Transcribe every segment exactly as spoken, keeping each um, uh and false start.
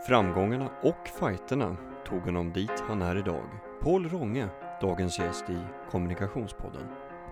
Framgångarna och fighterna tog honom dit han är idag. Paul Ronge, dagens gäst i Kommunikationspodden.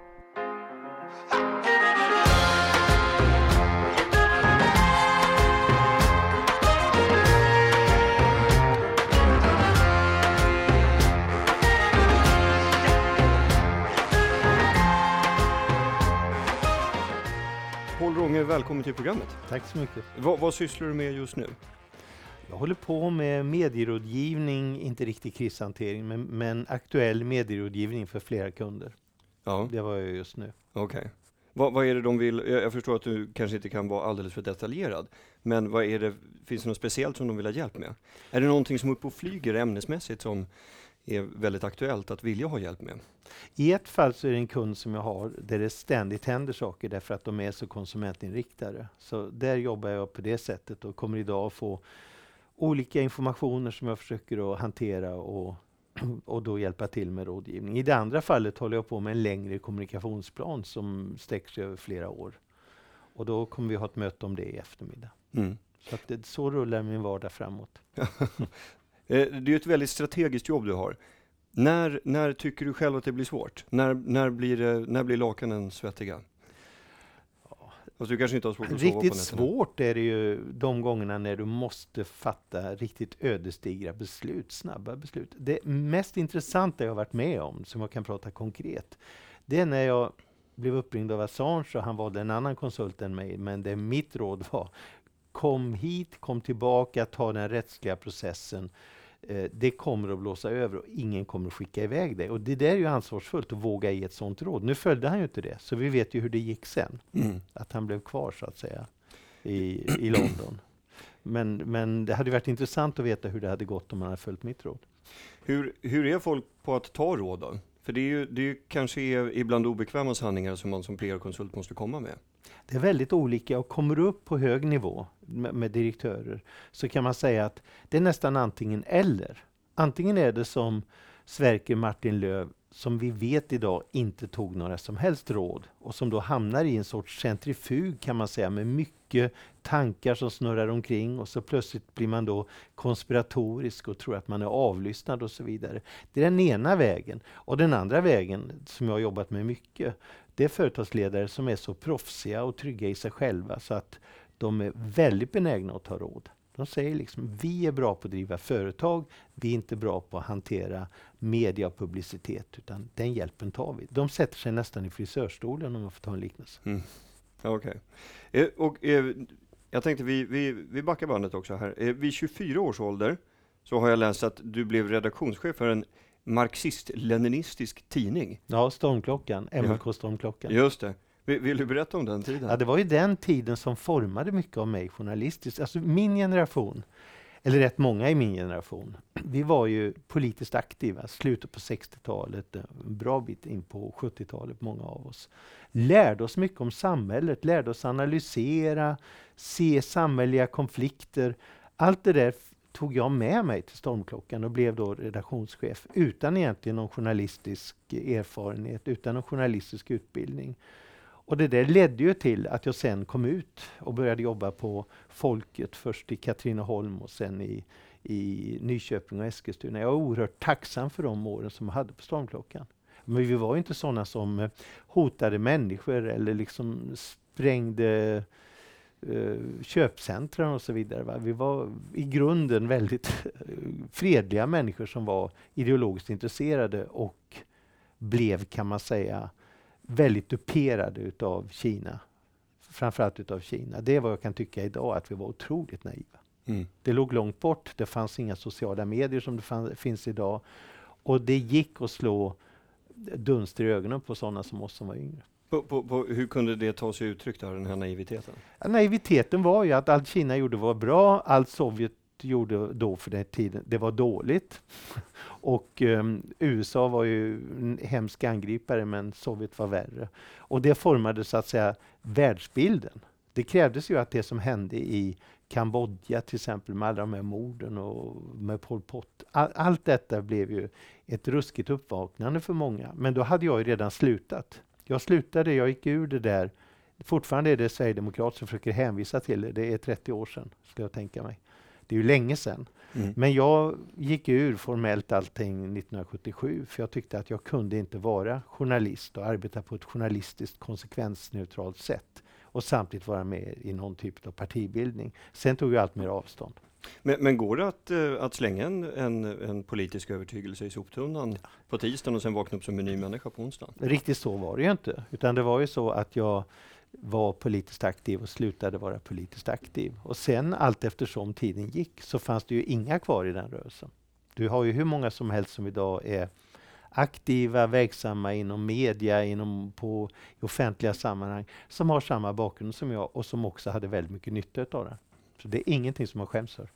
Paul Ronge, välkommen till programmet. Tack så mycket. Vad, vad sysslar du med just nu? Jag håller på med medierådgivning, inte riktigt krishantering, men, men aktuell medierådgivning för flera kunder. Ja. Det var jag just nu. Okej. Okay. Vad, vad är det de vill? Jag, jag förstår att du kanske inte kan vara alldeles för detaljerad, men vad är det, finns det något speciellt som de vill ha hjälp med? Är det någonting som uppe och flyger ämnesmässigt som är väldigt aktuellt att vilja ha hjälp med? I ett fall så är det en kund som jag har där det ständigt händer saker därför att de är så konsumentinriktade. Så där jobbar jag på det sättet och kommer idag att få olika informationer som jag försöker att hantera och, och då hjälpa till med rådgivning. I det andra fallet håller jag på med en längre kommunikationsplan som sträcker sig över flera år. Och då kommer vi ha ett möte om det i eftermiddag. Mm. Så, att det, så rullar min vardag framåt. Det är ju ett väldigt strategiskt jobb du har. När, när tycker du själv att det blir svårt? När, när, blir, det, när blir lakanen svettiga? Alltså, du kanske inte har svårt att sova på riktigt svårt är det ju de gångerna när du måste fatta riktigt ödesdigra beslut, snabba beslut. Det mest intressanta jag har varit med om, som jag kan prata konkret, det är när jag blev uppringd av Assange och han valde en annan konsult än mig, men det mitt råd var: kom hit, kom tillbaka, ta den rättsliga processen. Eh, det kommer att blåsa över och ingen kommer att skicka iväg det. Och det där är ju ansvarsfullt att våga ge ett sånt råd. Nu följde han ju inte det, så vi vet ju hur det gick sen. Mm. Att han blev kvar så att säga i, i London. Men, men det hade varit intressant att veta hur det hade gått om man hade följt mitt råd. Hur, hur är folk på att ta råd då? För det är ju, det är ju kanske är ibland obekväma sanningar som man som P R-konsult måste komma med. Det är väldigt olika och kommer upp på hög nivå med, med direktörer så kan man säga att det är nästan antingen eller. Antingen är det som Sverker Martin Löv som vi vet idag inte tog några som helst råd och som då hamnar i en sorts centrifug kan man säga med mycket tankar som snurrar omkring och så plötsligt blir man då konspiratorisk och tror att man är avlyssnad och så vidare. Det är den ena vägen. Och den andra vägen som jag har jobbat med mycket, det är företagsledare som är så proffsiga och trygga i sig själva så att de är väldigt benägna att ta råd. De säger liksom, vi är bra på att driva företag, vi är inte bra på att hantera media och publicitet, utan den hjälpen tar vi. De sätter sig nästan i frisörstolen om man får ta en liknelse. Mm. Okej. Okay. Eh, och eh, jag tänkte, vi, vi, vi backar bandet också här. Eh, vid tjugofyra års ålder så har jag läst att du blev redaktionschef för en marxist-leninistisk tidning. Ja, Stormklockan, M L K Stormklockan. Just det. Vill du berätta om den tiden? Ja, det var ju den tiden som formade mycket av mig journalistiskt. Alltså min generation, eller rätt många i min generation, vi var ju politiskt aktiva. Slutet på sextiotalet, en bra bit in på sjuttiotalet, många av oss. Lärde oss mycket om samhället, lärde oss analysera, se samhälleliga konflikter. Allt det där tog jag med mig till Stormklockan och blev då redaktionschef utan egentligen någon journalistisk erfarenhet, utan någon journalistisk utbildning. Och det där ledde ju till att jag sen kom ut och började jobba på Folket, först i Katrineholm och sen i, i Nyköping och Eskilstuna. Jag är oerhört tacksam för de åren som jag hade på Stormklockan. Men vi var ju inte sådana som hotade människor eller liksom sprängde uh, köpcentren och så vidare. Va? Vi var i grunden väldigt fredliga människor som var ideologiskt intresserade och blev, kan man säga, väldigt duperade utav Kina. Framförallt utav Kina. Det är vad jag kan tycka idag, att vi var otroligt naiva. Mm. Det låg långt bort. Det fanns inga sociala medier som det fann, finns idag. Och det gick att slå dunster i ögonen på sådana som oss som var yngre. På, på, på, hur kunde det ta sig uttryck där, den här naiviteten? Ja, naiviteten var ju att allt Kina gjorde var bra, allt Sovjet gjorde då för den tiden, det var dåligt. Och um, U S A var ju en hemsk angripare, men Sovjet var värre. Och det formade så att säga världsbilden. Det krävdes ju att det som hände i Kambodja till exempel med alla de här morden och med Pol Pot. All, allt detta blev ju ett ruskigt uppvaknande för många. Men då hade jag ju redan slutat. Jag slutade, jag gick ur det där. Fortfarande är det Sverigedemokrater som försöker hänvisa till det. Det är trettio år sedan, ska jag tänka mig. Det är ju länge sedan. Mm. Men jag gick ur formellt allting nittonhundrasjuttiosju för jag tyckte att jag kunde inte vara journalist och arbeta på ett journalistiskt konsekvensneutralt sätt och samtidigt vara med i någon typ av partibildning. Sen tog jag allt mer avstånd. Men, men går det att, uh, att slänga en, en, en politisk övertygelse i soptunnan på tisdagen och sen vakna upp som en ny människa på onsdagen? Riktigt så var det ju inte. Utan det var ju så att jag var politiskt aktiv och slutade vara politiskt aktiv. Och sen allt eftersom tiden gick så fanns det ju inga kvar i den rörelsen. Du har ju hur många som helst som idag är aktiva, verksamma inom media, inom på i offentliga sammanhang som har samma bakgrund som jag och som också hade väldigt mycket nytta av det. Så det är ingenting som man skäms för.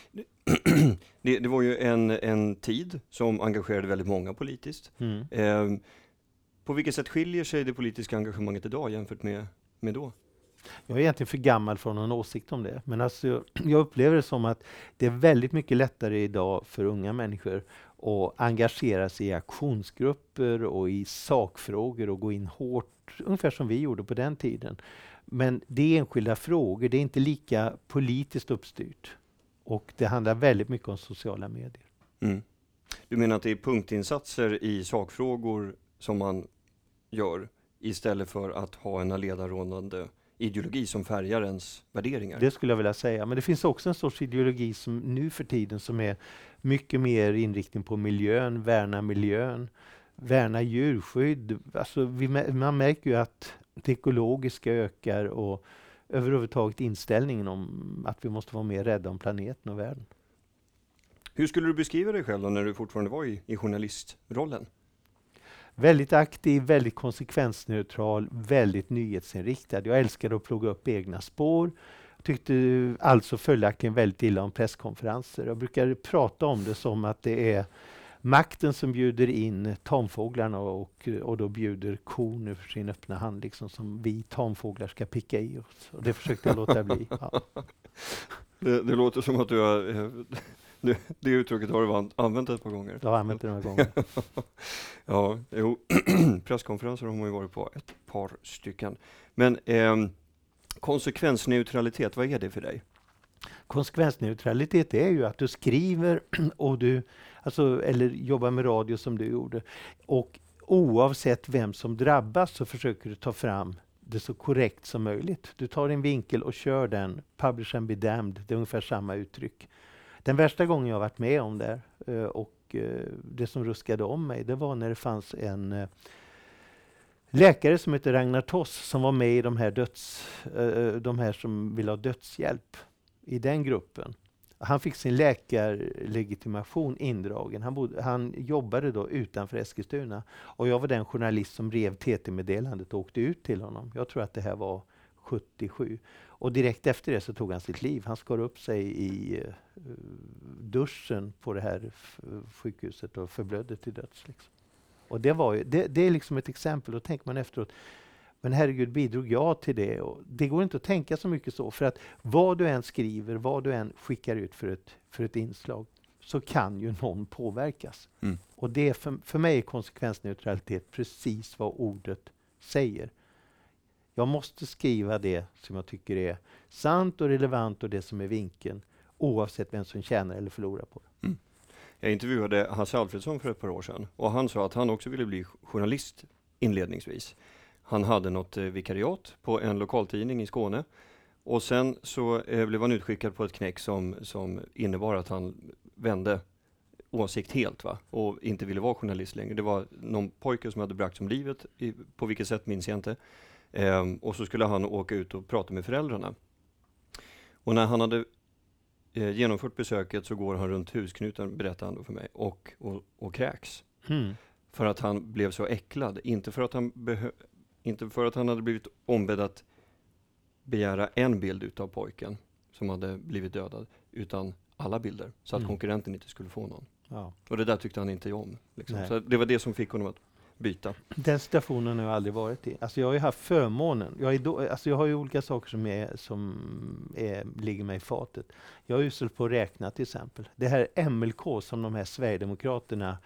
Det, det var ju en, en tid som engagerade väldigt många politiskt. Mm. Eh, på vilket sätt skiljer sig det politiska engagemanget idag jämfört med, med då? Jag är egentligen för gammal för någon åsikt om det. Men alltså, jag upplever det som att det är väldigt mycket lättare idag för unga människor att engagera sig i aktionsgrupper och i sakfrågor och gå in hårt, ungefär som vi gjorde på den tiden. Men det är enskilda frågor, det är inte lika politiskt uppstyrt. Och det handlar väldigt mycket om sociala medier. Mm. Du menar att det är punktinsatser i sakfrågor som man gör istället för att ha en ledarrådande ideologi som färgar ens värderingar? Det skulle jag vilja säga. Men det finns också en sorts ideologi som nu för tiden som är mycket mer inriktning på miljön, värna miljön, värna djurskydd. Alltså vi, man märker ju att det ekologiska ökar och överhuvudtaget inställningen om att vi måste vara mer rädda om planeten och världen. Hur skulle du beskriva dig själv då när du fortfarande var i, i journalistrollen? Väldigt aktiv, väldigt konsekvensneutral, väldigt nyhetsinriktad. Jag älskade att plugga upp egna spår. Jag tyckte alltså följaktligen väldigt illa om presskonferenser. Jag brukar prata om det som att det är makten som bjuder in tamfåglarna och, och då bjuder kon ur sin öppna hand liksom, som vi tamfåglar ska picka i oss. Och det försökte jag låta bli. Ja. Det, det låter som att du har... Det, det uttrycket har du använt ett par gånger. Jag har använt det några gånger. Ja, jo. Presskonferenser har man ju varit på ett par stycken. Men eh, konsekvensneutralitet, vad är det för dig? Konsekvensneutralitet är ju att du skriver och du, alltså, eller jobbar med radio som du gjorde. Och oavsett vem som drabbas så försöker du ta fram det så korrekt som möjligt. Du tar en vinkel och kör den. Publish and be damned, det är ungefär samma uttryck. Den värsta gången jag varit med om det och det som ruskade om mig, det var när det fanns en läkare som heter Ragnar Toss som var med i de här, döds, de här som vill ha dödshjälp i den gruppen. Han fick sin läkarlegitimation indragen. Han, bodde, han jobbade då utanför Eskilstuna och jag var den journalist som rev T T-meddelandet och åkte ut till honom. Jag tror att det här var sjuttiosju. Och direkt efter det så tog han sitt liv. Han skar upp sig i uh, duschen på det här f- sjukhuset och förblödde till döds. Liksom. Och det, var ju, det, det är liksom ett exempel. Då tänker man efteråt, men herregud, bidrog jag till det? Och det går inte att tänka så mycket så. För att vad du än skriver, vad du än skickar ut för ett, för ett inslag, så kan ju någon påverkas. Mm. Och det är för, för mig är konsekvensneutralitet precis vad ordet säger. Jag måste skriva det som jag tycker är sant och relevant och det som är vinkeln, oavsett vem som tjänar eller förlorar på det. Mm. Jag intervjuade Hasse Alfredsson för ett par år sedan och han sa att han också ville bli journalist inledningsvis. Han hade något eh, vikariat på en lokaltidning i Skåne och sen så eh, blev han utskickad på ett knäck som, som innebar att han vände åsikt helt, va? Och inte ville vara journalist längre. Det var någon pojke som hade bragt om livet, i, på vilket sätt minns jag inte. Um, och så skulle han åka ut och prata med föräldrarna. Och när han hade eh, genomfört besöket så går han runt husknuten, berättar han då för mig, och, och, och kräks. Mm. För att han blev så äcklad. Inte för att han, behö- inte för att han hade blivit ombedd att begära en bild utav pojken som hade blivit dödad, utan alla bilder. Så att mm. konkurrenten inte skulle få någon. Ja. Och det där tyckte han inte om. Liksom. Så det var det som fick honom att byta. Den situationen har jag aldrig varit i. Alltså jag har ju haft förmånen. Jag, är då, alltså jag har ju olika saker som, är, som är, ligger mig i fatet. Jag är usel på att räkna till exempel. Det här M L K som de här Sverigedemokraterna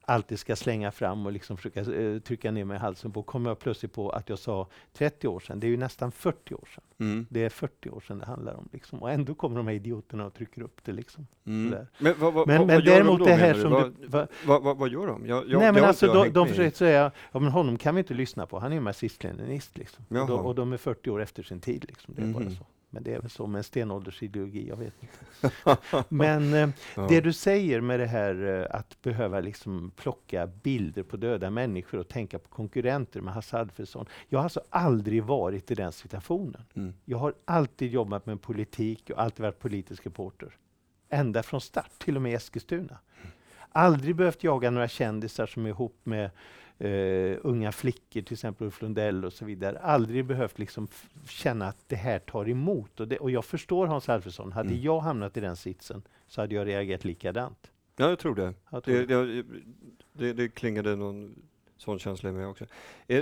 alltid ska slänga fram och liksom försöka eh, trycka ner mig i halsen på, kommer jag plötsligt på att jag sa trettio år sedan. Det är ju nästan fyrtio år sedan. Mm. Det är fyrtio år sedan det handlar om. Liksom. Och ändå kommer de här idioterna och trycker upp det. Liksom. Mm. Men, vad, vad, men, vad, men vad gör däremot de då, det här du? som Vad, du... Va? vad, vad, vad gör de? Jag, jag, Nej, men alltså de, de i. försöker säga, ja men honom kan vi inte lyssna på. Han är ju marxist-leninist. Liksom. Och, de, och de är fyrtio år efter sin tid. Liksom. Det är Mm. bara så. Men det är väl så med en stenåldersideologi, jag vet inte. Men eh, Ja. det du säger med det här eh, att behöva liksom plocka bilder på döda människor och tänka på konkurrenter med Hasse Alfredson. Jag har alltså aldrig varit i den situationen. Mm. Jag har alltid jobbat med politik och alltid varit politisk reporter. Ända från start, till och med i Eskilstuna. Aldrig behövt jaga några kändisar som är ihop med Uh, unga flickor, till exempel Ulf Lundell och så vidare. Aldrig behövt liksom f- känna att det här tar emot. Och, det, och jag förstår Hans Alfredson. Hade Mm. jag hamnat i den sitsen så hade jag reagerat likadant. Ja, jag tror det. Jag tror Det, det. det, det, det klingade någon sån känsla i mig också. Eh,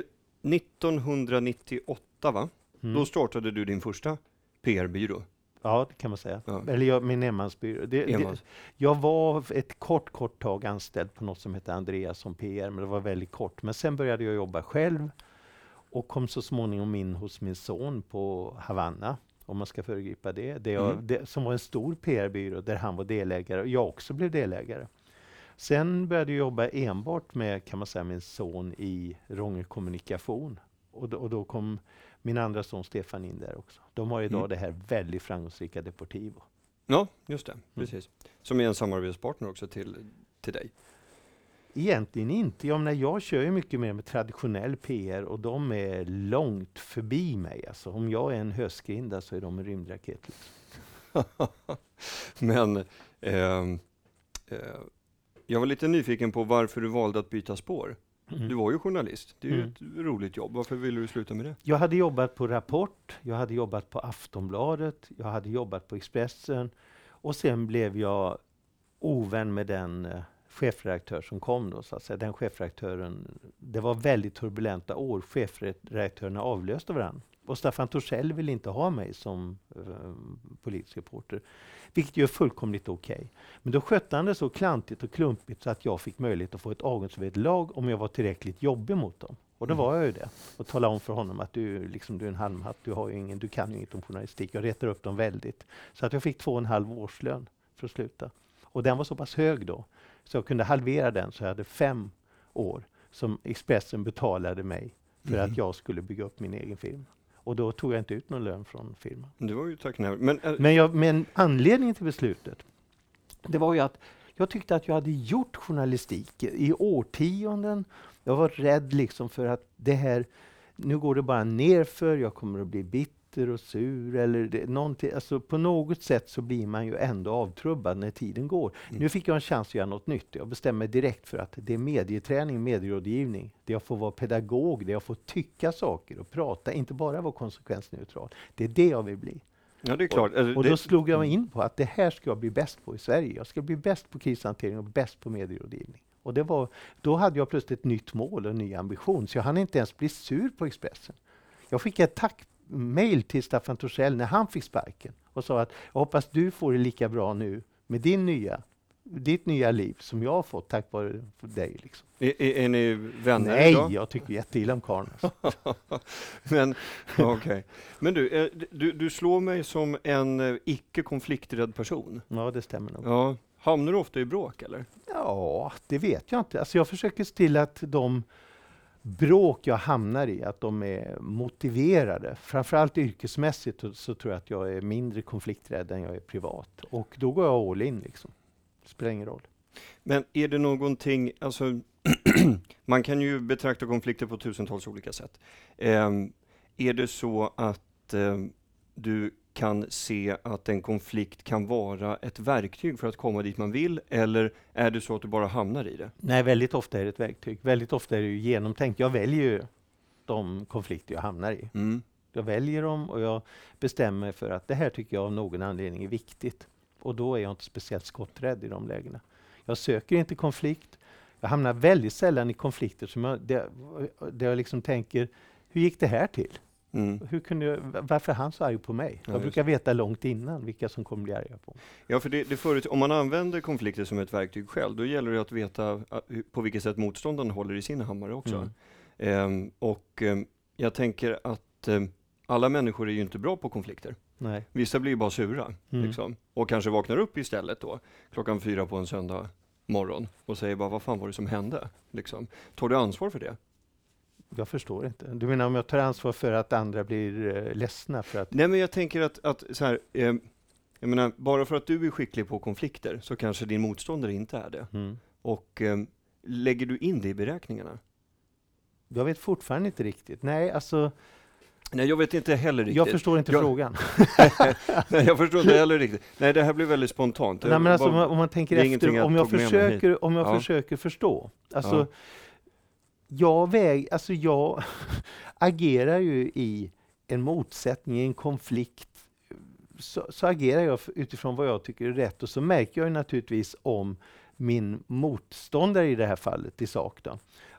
nittonhundranittioåtta, va? Mm. Då startade du din första P R-byrå. Ja, det kan man säga. Ja. Eller jag, min enmansbyrå. Det, det, Enmans. jag var ett kort, kort tag anställd på något som hette Andreas som P R, men det var väldigt kort. Men sen började jag jobba själv och kom så småningom in hos min son på Havanna, om man ska föregripa det. Det, jag, Mm. det som var en stor P R-byrå där han var delägare och jag också blev delägare. Sen började jag jobba enbart med, kan man säga, min son i Rånge Kommunikation. Och då, och då kom min andra son Stefan in där också. De har idag Mm. det här väldigt framgångsrika Deportivo. Ja, just det. Precis. Som är en samarbetspartner också till, till dig. Egentligen inte. Jag, menar, jag kör ju mycket mer med traditionell P R och de är långt förbi mig. Alltså, om jag är en höskrinda så är de en rymdraket. Liksom. Men ehm, eh, jag var lite nyfiken på varför du valde att byta spår. Mm. Du var ju journalist. Det är ju Mm. ett roligt jobb. Varför ville du sluta med det? Jag hade jobbat på Rapport, jag hade jobbat på Aftonbladet, jag hade jobbat på Expressen och sen blev jag ovän med den eh, chefredaktör som kom då, så att säga. Den chefredaktören, det var väldigt turbulenta år, chefredaktörerna avlöste varandra. Och Staffan Torssell ville inte ha mig som eh, politisk reporter, vilket ju är fullkomligt okej. Okay. Men då skötte han det så klantigt och klumpigt så att jag fick möjlighet att få ett avgångsvederlag om jag var tillräckligt jobbig mot dem. Och då Mm. var jag ju det. Och talade om för honom att du, liksom, du är en halmhatt, du, har ju ingen, du kan ju inget om journalistik. Jag retar upp dem väldigt. Så att jag fick två och en halv årslön för att sluta. Och den var så pass hög då, så jag kunde halvera den, så jag hade fem år som Expressen betalade mig för Mm. att jag skulle bygga upp min egen film. Och då tog jag inte ut någon lön från firman. Det var ju tacknämligt. Men, äh, Men, jag, men anledningen till beslutet, det var ju att jag tyckte att jag hade gjort journalistik i årtionden. Jag var rädd liksom för att det här, nu går det bara nerför, jag kommer att bli bitter och sur. Eller det, någonting, alltså på något sätt så blir man ju ändå avtrubbad när tiden går. Mm. Nu fick jag en chans att göra något nytt. Jag bestämde mig direkt för att det är medieträning, medierådgivning. Det jag får vara pedagog, det jag får tycka saker och prata, inte bara vara konsekvensneutral. Det är det jag vill bli. ja, det är klart. Och, Alltså, och det, då slog jag mig in på att det här ska jag bli bäst på i Sverige. Jag ska bli bäst på krishantering och bäst på medierådgivning. Och det var, då hade jag plötsligt ett nytt mål och en ny ambition. Så jag hann inte ens bli sur på Expressen. Jag fick ett tackmail till Staffan Torssell när han fick sparken. Och sa att jag hoppas du får det lika bra nu med din nya, ditt nya liv som jag har fått tack vare dig. Liksom. är, är, är ni vänner Nej, idag? jag tycker jätteilla om karln. Alltså. Men, ja, okej. Men du, eh, du, du slår mig som en eh, icke-konflikträdd person. Ja, det stämmer nog. Ja. Hamnar du ofta i bråk, eller? Ja, det vet jag inte. Alltså jag försöker se till att de bråk jag hamnar i, att de är motiverade. Framförallt yrkesmässigt så, så tror jag att jag är mindre konflikträdd än jag är privat. Och då går jag all in liksom. Det spelar ingen roll. Men är det någonting, alltså man kan ju betrakta konflikter på tusentals olika sätt. Eh, är det så att eh, du kan se att en konflikt kan vara ett verktyg för att komma dit man vill, eller är det så att du bara hamnar i det? Nej, väldigt ofta är det ett verktyg. Väldigt ofta är det ju genomtänkt. Jag väljer ju de konflikter jag hamnar i. Mm. Jag väljer dem och jag bestämmer mig för att det här tycker jag av någon anledning är viktigt. Och då är jag inte speciellt skotträdd i de lägena. Jag söker inte konflikt. Jag hamnar väldigt sällan i konflikter som jag, där, där jag liksom tänker, hur gick det här till? Mm. Hur kunde jag, varför är han så arg på mig? Ja, jag brukar veta långt innan vilka som kommer bli arga på mig. Ja, för det, det förut, om man använder konflikter som ett verktyg själv, då gäller det att veta på vilket sätt motståndaren håller i sin hammare också. Mm. Um, och um, jag tänker att um, alla människor är ju inte bra på konflikter. Nej. Vissa blir ju bara sura. Mm. Liksom, och kanske vaknar upp istället då, klockan fyra på en söndag morgon och säger bara, vad fan var det som hände? Liksom. Tar du ansvar för det? Jag förstår inte. Du menar om jag tar ansvar för att andra blir eh, ledsna? För att... Nej, men jag tänker att, att så här, eh, jag menar, bara för att du är skicklig på konflikter så kanske din motståndare inte är det. Mm. Och eh, lägger du in det i beräkningarna? Jag vet fortfarande inte riktigt. Nej, alltså... Nej, jag vet inte heller riktigt. Jag förstår inte jag... frågan. Nej, jag förstår inte heller riktigt. Nej, det här blir väldigt spontant. Nej, men alltså, om, man, om man tänker efter, om jag, försöker, om jag ja. försöker förstå. Alltså, ja. jag, väg, alltså jag agerar ju i en motsättning, i en konflikt. Så, så agerar jag utifrån vad jag tycker är rätt. Och så märker jag ju naturligtvis om min motståndare i det här fallet i sak då,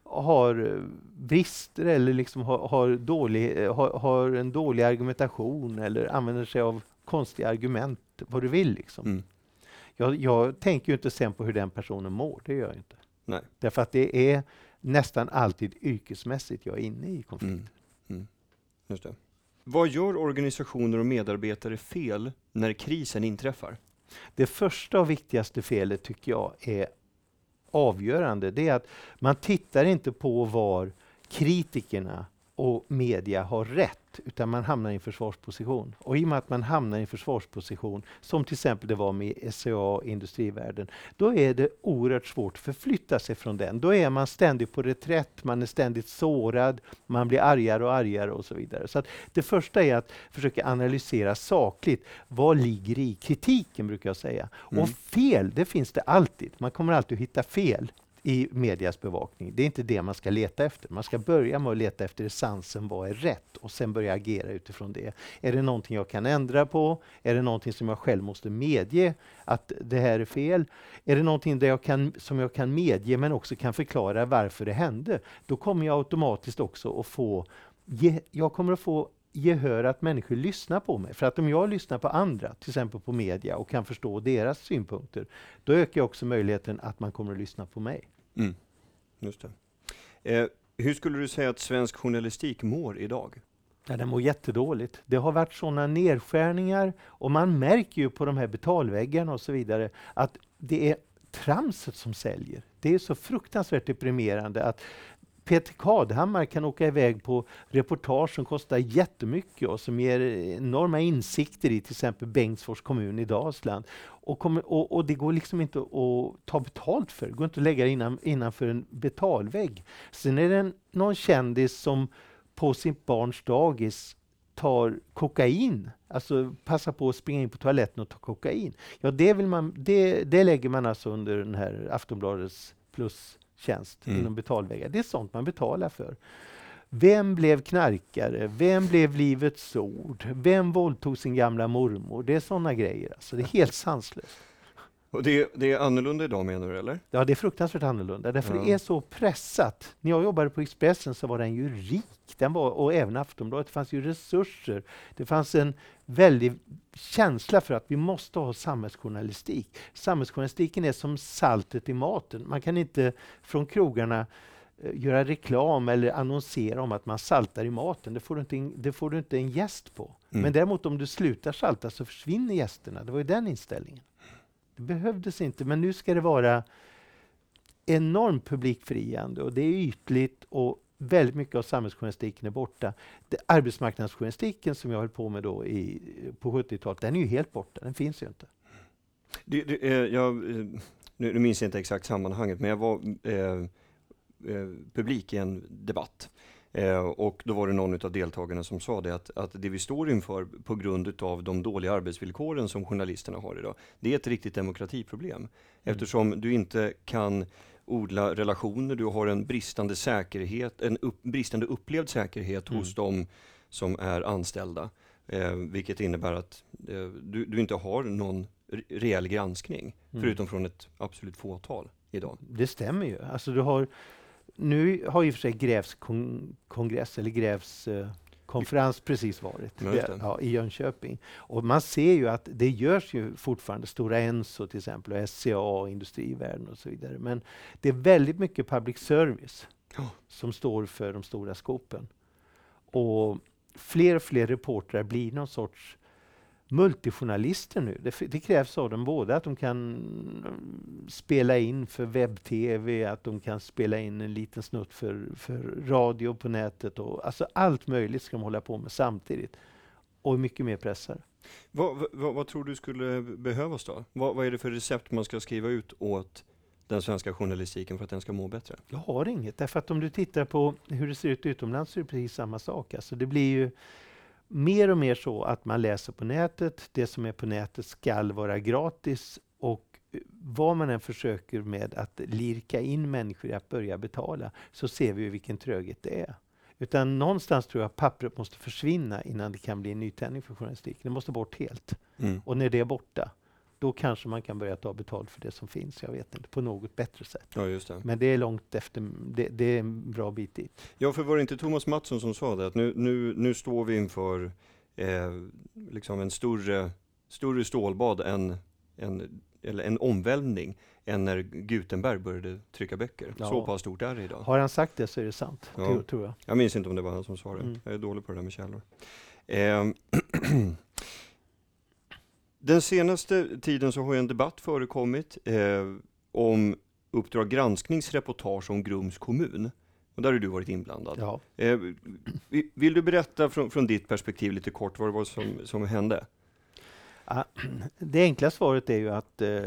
har brister eller liksom har, har, dålig, har, har en dålig argumentation eller använder sig av konstiga argument, vad du vill. Liksom. Mm. Jag, jag tänker ju inte sen på hur den personen mår, det gör jag inte. Nej. Därför att det är nästan alltid yrkesmässigt jag är inne i konflikt. Mm. Mm. Just det. Vad gör organisationer och medarbetare fel när krisen inträffar? Det första och viktigaste felet tycker jag är avgörande. Det är att man tittar inte på var kritikerna och media har rätt, utan man hamnar i en försvarsposition. Och i och med att man hamnar i en försvarsposition, som till exempel det var med S C A industrivärlden, då är det oerhört svårt att förflytta sig från den. Då är man ständigt på reträtt, man är ständigt sårad, man blir argare och argare och så vidare. Så att det första är att försöka analysera sakligt. Vad ligger i kritiken, brukar jag säga. Mm. Och fel, det finns det alltid. Man kommer alltid att hitta fel i medias bevakning. Det är inte det man ska leta efter. Man ska börja med att leta efter essensen, vad är rätt, och sen börja agera utifrån det. Är det någonting jag kan ändra på? Är det någonting som jag själv måste medge att det här är fel? Är det någonting där jag kan, som jag kan medge men också kan förklara varför det hände? Då kommer jag automatiskt också att få, ge, jag kommer att få gehör att människor lyssnar på mig. För att om jag lyssnar på andra, till exempel på media, och kan förstå deras synpunkter, då ökar också möjligheten att man kommer att lyssna på mig. Mm. Just det. Eh, hur skulle du säga att svensk journalistik mår idag? Ja, den mår jättedåligt. Det har varit sådana nedskärningar, och man märker ju på de här betalväggarna och så vidare att det är tramset som säljer. Det är så fruktansvärt deprimerande att Peter Kadhammar kan åka iväg på reportage som kostar jättemycket och som ger enorma insikter i till exempel Bengtsfors kommun i Dalsland. Och, kommer, och, och det går liksom inte att ta betalt för. Det går inte att lägga innan, innanför en betalvägg. Sen är det en, någon kändis som på sin barns dagis tar kokain. Alltså passar på att springa in på toaletten och ta kokain. Ja, det, vill man, det, det lägger man alltså under den här Aftonbladets plus tjänst mm. inom betalväggar. Det är sånt man betalar för. Vem blev knarkare? Vem blev livets ord? Vem våldtog sin gamla mormor? Det är såna grejer. Alltså. Det är helt sanslöst. Och det, det är annorlunda idag, menar du, eller? Ja, det är fruktansvärt annorlunda. Därför ja. det är så pressat. När jag jobbade på Expressen så var den ju rik. Den var, och även Aftonbladet. Det fanns ju resurser. Det fanns en väldig känsla för att vi måste ha samhällsjournalistik. Samhällsjournalistiken är som saltet i maten. Man kan inte från krogarna uh, göra reklam eller annonsera om att man saltar i maten. Det får du inte, det får du inte en gäst på. Mm. Men däremot om du slutar salta så försvinner gästerna. Det var ju den inställningen. Det behövdes inte, men nu ska det vara enormt publikfriande, och det är ytligt, och väldigt mycket av samhällsjournalistiken är borta. Det, arbetsmarknadsjournalistiken som jag höll på med då i, på sjuttiotalet, den är ju helt borta, den finns ju inte. Det, det, eh, jag, nu, nu minns jag inte exakt sammanhanget, men jag var eh, eh, publik i en debatt. Eh, och då var det någon av deltagarna som sa det att, att det vi står inför på grund av de dåliga arbetsvillkoren som journalisterna har idag, det är ett riktigt demokratiproblem. Mm. Eftersom du inte kan odla relationer, du har en bristande säkerhet, en upp, bristande upplevd säkerhet mm. hos de som är anställda. Eh, vilket innebär att eh, du, du inte har någon reell granskning, mm. förutom från ett absolut fåtal idag. Det stämmer ju. Alltså du har Nu har ju för sig Grävs kon- kongress eller Grävs eh, konferens precis varit Ja, just det. ja, i Jönköping. Och man ser ju att det görs ju fortfarande, Stora Enso till exempel, och S C A, Industrivärden och så vidare. Men det är väldigt mycket public service Ja. som står för de stora skopen. Och fler och fler reportrar blir någon sorts multijournalister nu. Det, det krävs av dem både att de kan spela in för webb-tv, att de kan spela in en liten snutt för, för radio på nätet. Och, alltså allt möjligt ska de hålla på med samtidigt. Och mycket mer pressar. Vad, vad, vad tror du skulle behövas då? Vad, vad är det för recept man ska skriva ut åt den svenska journalistiken för att den ska må bättre? Jag har inget. Därför att om du tittar på hur det ser ut utomlands så är det precis samma sak. Alltså det blir ju mer och mer så att man läser på nätet. Det som är på nätet ska vara gratis. Och vad man än försöker med att lirka in människor i att börja betala så ser vi ju vilken tröghet det är. Utan någonstans tror jag att pappret måste försvinna innan det kan bli en nytändning för journalistik. Det måste bort helt. Mm. Och när det är borta, då kanske man kan börja ta betalt för det som finns. Jag vet inte, på något bättre sätt. Ja, just det. Men det är långt efter, det, det är en bra bit dit. Ja, för var det inte Thomas Mattsson som sa det? Att nu, nu, nu står vi inför eh, liksom en större, större stålbad än, en, eller en omvälvning än när Gutenberg började trycka böcker. Ja. Så pass stort är det idag. Har han sagt det så är det sant, Ja. tror, tror jag. Jag minns inte om det var han som sa det. Mm. Jag är dålig på det där med källor. Eh, Den senaste tiden så har ju en debatt förekommit eh, om Uppdrag gransknings reportage om Grums kommun. Och där har du varit inblandad. Ja. Eh, vi- vill du berätta från, från ditt perspektiv lite kort vad det var som, som hände? Ah, det enkla svaret är ju att eh,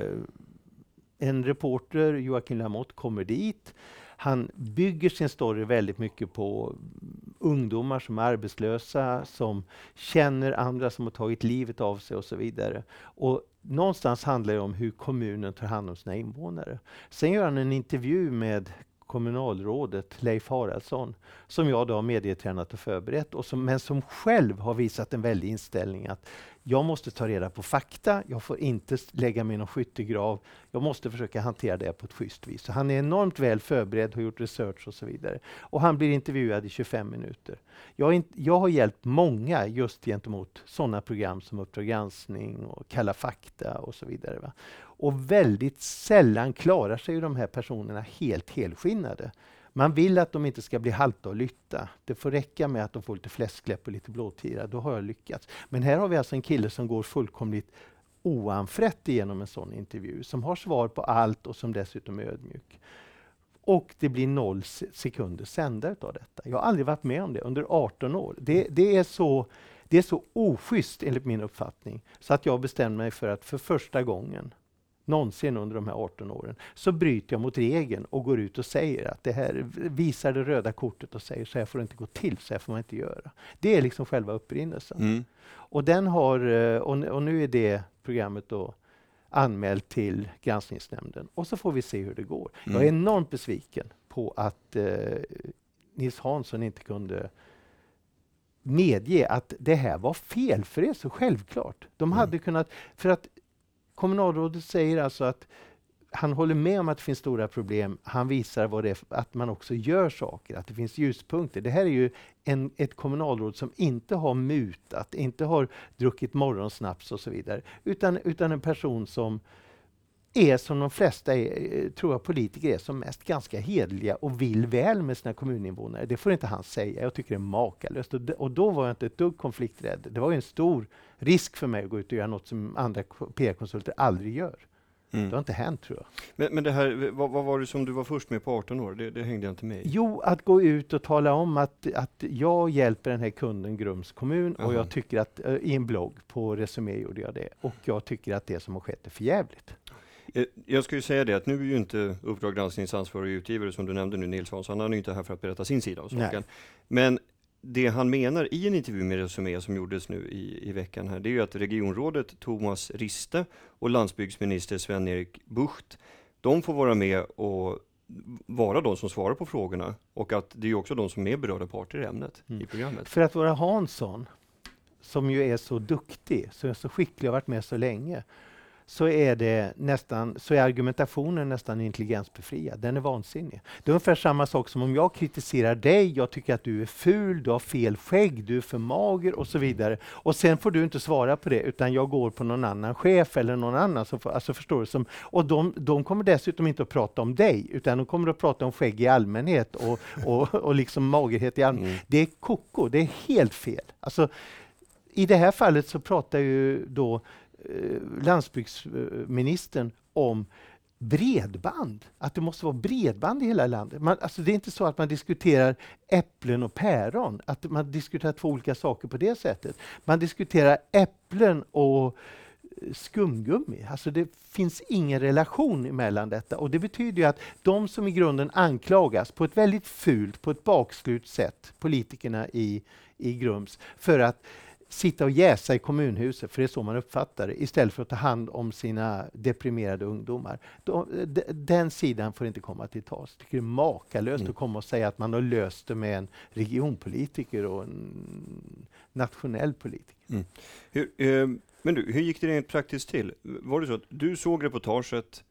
en reporter, Joakim Lamotte, kommer dit. Han bygger sin story väldigt mycket på ungdomar som är arbetslösa, som känner andra som har tagit livet av sig och så vidare. Och någonstans handlar det om hur kommunen tar hand om sina invånare. Sen gör han en intervju med kommunalrådet Leif Haraldsson, som jag då har medietränat och förberett, och som, men som själv har visat en väldig inställning att jag måste ta reda på fakta, jag får inte lägga mig i någon skyttegrav, jag måste försöka hantera det på ett schysst vis. Så han är enormt väl förberedd, har gjort research och så vidare. Och han blir intervjuad i tjugofem minuter. Jag, har inte, jag har hjälpt många just gentemot sådana program som Uppdrag granskning och Kalla fakta och så vidare. Va? Och väldigt sällan klarar sig ju de här personerna helt helskinnade. Man vill att de inte ska bli halta och lytta. Det får räcka med att de får lite fläskläpp och lite blåtira. Då har jag lyckats. Men här har vi alltså en kille som går fullkomligt oanfrätt igenom en sån intervju. Som har svar på allt och som dessutom är ödmjuk. Och det blir noll sekunder sända utav detta. Jag har aldrig varit med om det under arton år. Det, det, är så, det är så oschysst enligt min uppfattning. Så att jag bestämde mig för att för första gången någonsin under de här arton åren, så bryter jag mot regeln och går ut och säger att det här, visar det röda kortet och säger så här får det inte gå till, så här får man inte göra. Det är liksom själva upprinnelsen. Mm. Och den har, och, och nu är det programmet då anmält till granskningsnämnden. Och så får vi se hur det går. Mm. Jag är enormt besviken på att eh, Nils Hansson inte kunde medge att det här var fel, för det är så självklart. De hade Mm. kunnat, för att kommunalrådet säger alltså att han håller med om att det finns stora problem. Han visar vad det är, att man också gör saker, att det finns ljuspunkter. Det här är ju en, ett kommunalråd som inte har mutat, inte har druckit morgonsnaps och så vidare. Utan, utan en person som är som de flesta är, tror jag politiker är som mest ganska hedliga och vill väl med sina kommuninvånare. Det får inte han säga. Jag tycker det är makalöst. Och, och då var jag inte ett dugg konflikträdd. Det var ju en stor risk för mig att gå ut och göra något som andra P R-konsulter aldrig gör. Mm. Det har inte hänt, tror jag. Men, men det här, vad, vad var det som du var först med på arton år? Det, det hängde jag inte med i. Jo, att gå ut och tala om att, att jag hjälper den här kunden Grums kommun och Aha. jag tycker att, uh, i en blogg på Resumé gjorde jag det. Och jag tycker att det som har skett är förjävligt. Eh, Jag ska ju säga det att nu är ju inte Uppdrag gransknings ansvarig utgivare som du nämnde nu, Nils Hansson. Han är ju inte här för att berätta sin sida av saken. Nej. Men det han menar i en intervju med Resumé som gjordes nu i, i veckan här, det är ju att regionrådet Thomas Riste och landsbygdsminister Sven-Erik Bucht, de får vara med och vara de som svarar på frågorna, och att det är ju också de som är berörda parter i ämnet Mm. i programmet. För att vara Hansson, som ju är så duktig, som är så skicklig och har varit med så länge, så är det nästan, så är argumentationen nästan intelligensbefriad. Den är vansinnig. Det är ungefär samma sak som om jag kritiserar dig, jag tycker att du är ful, du har fel skägg, du är för mager och så vidare. Och sen får du inte svara på det, utan jag går på någon annan chef eller någon annan. Som får, alltså förstår du, som, och de, de kommer dessutom inte att prata om dig, utan de kommer att prata om skägg i allmänhet och, och, och liksom magerhet i allmänhet. Mm. Det är koko, det är helt fel. Alltså, i det här fallet så pratar ju då eh, landsbygdsministern om bredband. Att det måste vara bredband i hela landet. Man, alltså det är inte så att man diskuterar äpplen och päron. Att man diskuterar två olika saker på det sättet. Man diskuterar äpplen och skumgummi. Alltså det finns ingen relation mellan detta. Och det betyder ju att de som i grunden anklagas på ett väldigt fult, på ett bakslut sätt, politikerna i, i Grums, för att sitta och jäsa i kommunhuset, för det är så man uppfattar det, istället för att ta hand om sina deprimerade ungdomar. De, de, den sidan får inte komma till tals. Jag tycker det är makalöst mm. att komma och säga att man har löst det med en regionpolitiker och en nationell politiker. Mm. Hur, eh, men du, hur gick det rent praktiskt till? Var det så att du såg reportaget,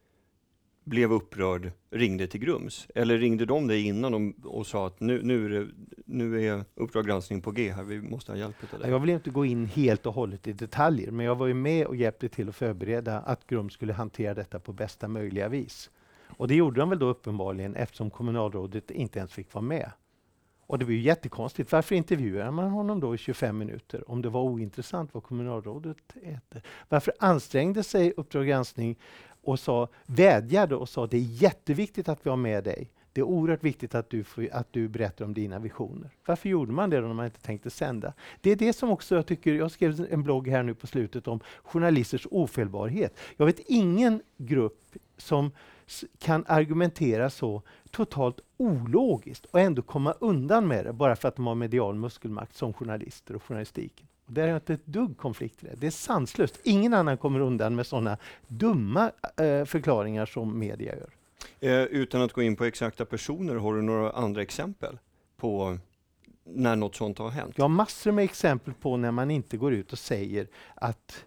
blev upprörd, ringde till Grums? Eller ringde de dig innan och, och sa att nu, nu, är det, nu är Uppdrag granskning på G här, vi måste ha hjälp av det? Jag vill inte gå in helt och hållet i detaljer, men jag var ju med och hjälpte till att förbereda att Grums skulle hantera detta på bästa möjliga vis. Och det gjorde de väl då uppenbarligen, eftersom kommunalrådet inte ens fick vara med. Och det var ju jättekonstigt. Varför intervjuade man honom då i tjugofem minuter om det var ointressant vad kommunalrådet heter? Varför ansträngde sig Uppdrag granskning och sa, vädjade och sa det är jätteviktigt att vi har med dig. Det är oerhört viktigt att du, får, att du berättar om dina visioner. Varför gjorde man det då när man inte tänkte sända? Det är det som också jag tycker, jag skrev en blogg här nu på slutet om journalisters ofelbarhet. Jag vet ingen grupp som kan argumentera så totalt ologiskt och ändå komma undan med det bara för att de har medial muskelmakt som journalister och journalistiken. Och där är inte ett dugg konflikt i det. Det är sanslöst. Ingen annan kommer undan med sådana dumma eh, förklaringar som media gör. Eh, utan att gå in på exakta personer, har du några andra exempel på när något sånt har hänt? Jag har massor med exempel på när man inte går ut och säger att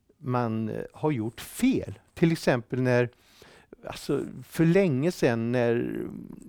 man eh, har gjort fel. Till exempel när Alltså för länge sedan när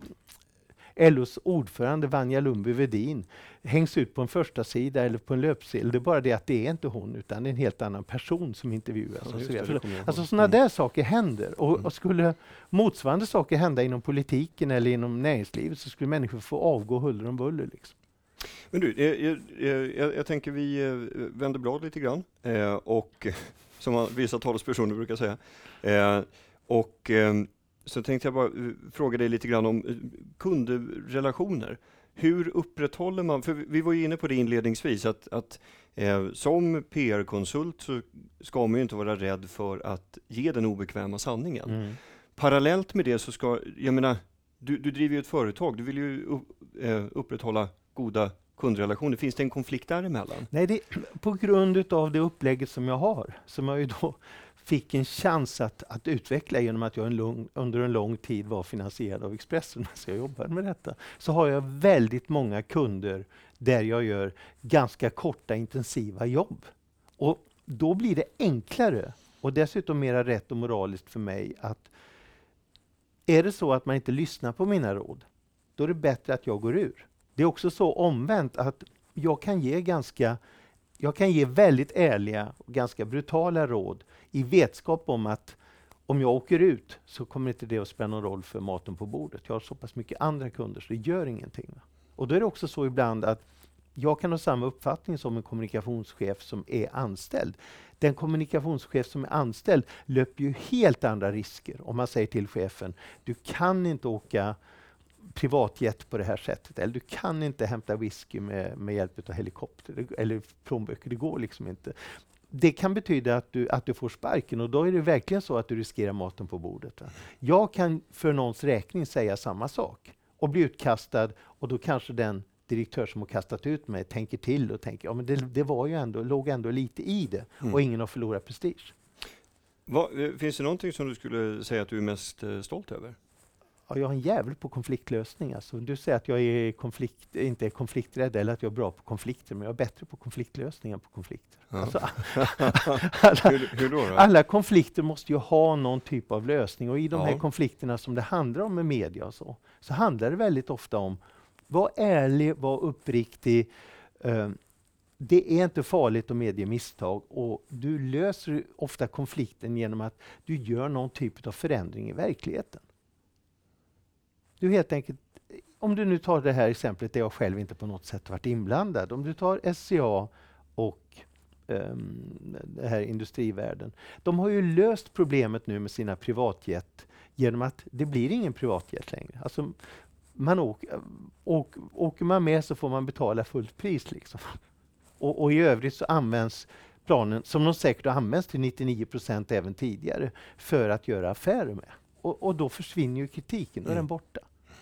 L O:s ordförande Vanja Lundby-Wedin hängs ut på en första sida eller på en löpsedel. Det är bara det att det är inte hon utan det är en helt annan person som intervjuas. Ja, det, det alltså sådana mm. där saker händer. Och, mm. och skulle motsvarande saker hända inom politiken eller inom näringslivet så skulle människor få avgå huller om buller. Liksom. Men du, jag, jag, jag, jag tänker vi vänder blad lite grann. Eh, och som vissa talespersoner brukar säga. Eh, Och eh, så tänkte jag bara uh, fråga dig lite grann om uh, kundrelationer. Hur upprätthåller man, för vi var ju inne på det inledningsvis, att, att eh, som P R-konsult så ska man ju inte vara rädd för att ge den obekväma sanningen. Mm. Parallellt med det så ska, jag menar, du, du driver ju ett företag, du vill ju upp, eh, upprätthålla goda kundrelationer. Finns det en konflikt däremellan? Nej, det är på grund av det upplägget som jag har, som jag ju då fick en chans att, att utveckla genom att jag en lång, under en lång tid var finansierad av Expressen, så jag jobbade med detta. Så har jag väldigt många kunder där jag gör ganska korta intensiva jobb. Och då blir det enklare och dessutom mera rätt och moraliskt för mig att är det så att man inte lyssnar på mina råd, då är det bättre att jag går ur. Det är också så omvänt att jag kan ge ganska Jag kan ge väldigt ärliga och ganska brutala råd i vetskap om att om jag åker ut så kommer inte det att spela någon roll för maten på bordet. Jag har så pass mycket andra kunder så det gör ingenting. Och då är det också så ibland att jag kan ha samma uppfattning som en kommunikationschef som är anställd. Den kommunikationschef som är anställd löper ju helt andra risker om man säger till chefen, du kan inte åka privatjet på det här sättet. Eller du kan inte hämta whisky med, med hjälp av helikopter eller plånböcker. Det går liksom inte. Det kan betyda att du, att du får sparken och då är det verkligen så att du riskerar maten på bordet. Va? Jag kan för någons räkning säga samma sak och bli utkastad och då kanske den direktör som har kastat ut mig tänker till och tänker ja men det, det var ju ändå, låg ändå lite i det mm. och ingen har förlorat prestige. Vad, finns det någonting som du skulle säga att du är mest stolt över? Ja, jag är en jävel på konfliktlösning. Alltså, du säger att jag är konflikt, inte är konflikträdd eller att jag är bra på konflikter, men jag är bättre på konfliktlösning än på konflikter. Ja. Alltså, alla, hur, hur då, då? alla konflikter måste ju ha någon typ av lösning, och i de Ja. här konflikterna som det handlar om med media och så, så handlar det väldigt ofta om var ärlig, var uppriktig. Uh, det är inte farligt att medge misstag, och du löser ofta konflikten genom att du gör någon typ av förändring i verkligheten. Du helt enkelt, om du nu tar det här exemplet där jag själv inte på något sätt varit inblandad. Om du tar S C A och um, det här industrivärlden. De har ju löst problemet nu med sina privatjet genom att det blir ingen privatjet längre. Alltså, man åker, åk, åker man med så får man betala fullt pris. Liksom. Och, och i övrigt så används planen, som de säkert har använts till nittionio procent även tidigare, för att göra affärer med. Och, och då försvinner ju kritiken, och mm. är den borta.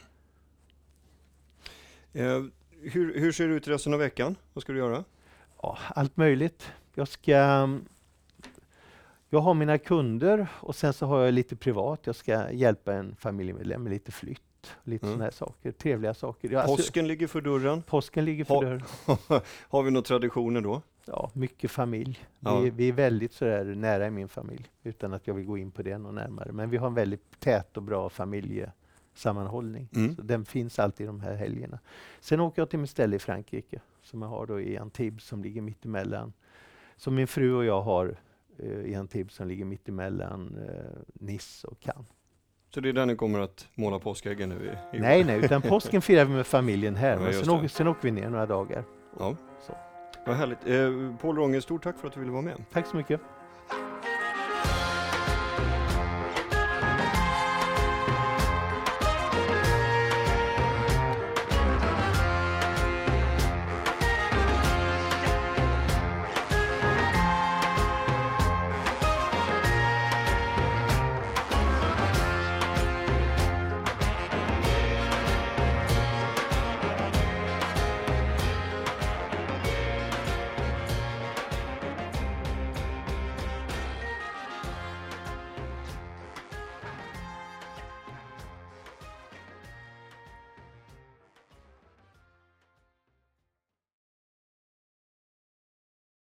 Eh, hur, hur ser det ut resten av veckan? Vad ska du göra? Ja, allt möjligt. Jag ska... Jag har mina kunder, och sen så har jag lite privat. Jag ska hjälpa en familjemedlem med lite flytt. Lite mm. sådana här saker, trevliga saker. Jag, påsken alltså, ligger för dörren. Påsken ligger för ha, dörren. Har vi några traditioner då? Ja, mycket familj. Ja. Vi, vi är väldigt sådär nära i min familj, utan att jag vill gå in på det något närmare. Men vi har en väldigt tät och bra familjesammanhållning. Mm. Så den finns alltid de här helgerna. Sen åker jag till mitt ställe i Frankrike, som jag har då i Antibes, som ligger mitt emellan. Som min fru och jag har uh, i Antibes, som ligger mitt emellan uh, Nice och Cannes. Så det är där ni kommer att måla påskäggen nu? I, i nej, nej, utan påsken firar vi med familjen här. Ja, men sen åker, sen åker vi ner några dagar. Ja, så. Vad härligt. Eh, Paul Ronge, stort tack för att du ville vara med. Tack så mycket.